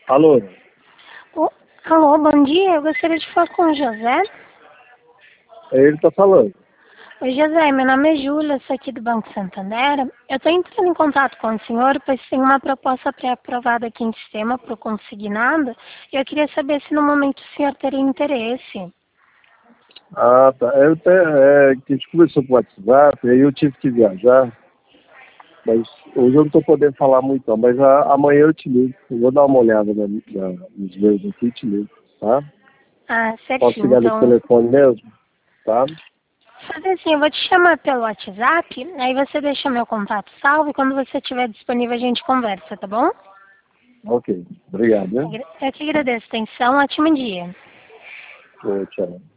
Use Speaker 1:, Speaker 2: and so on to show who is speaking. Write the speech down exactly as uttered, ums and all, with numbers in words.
Speaker 1: Alô?
Speaker 2: Ô, alô, bom dia. Eu gostaria de falar com o José.
Speaker 1: É ele que tá falando.
Speaker 2: Oi, José. Meu nome é Júlia, sou aqui do Banco Santander. Eu estou entrando em contato com o senhor, pois tem uma proposta pré-aprovada aqui em sistema para o consignado. E eu queria saber se no momento o senhor teria interesse.
Speaker 1: Ah, tá. Eu até, é, que a gente conversou por WhatsApp, aí eu tive que viajar. Mas hoje eu não estou podendo falar muito, não. Mas a, amanhã eu te ligo. Eu vou dar uma olhada na, na, nos meus aqui e te ligo, tá?
Speaker 2: Ah,
Speaker 1: Posso
Speaker 2: certinho.
Speaker 1: ligar nesse
Speaker 2: Então,
Speaker 1: telefone mesmo? Tá?
Speaker 2: fazer assim, eu vou te chamar pelo WhatsApp, aí você deixa meu contato salvo e quando você estiver disponível a gente conversa, tá bom?
Speaker 1: Ok. Obrigado, né?
Speaker 2: Eu que agradeço a atenção. Ótimo dia.
Speaker 1: Tchau.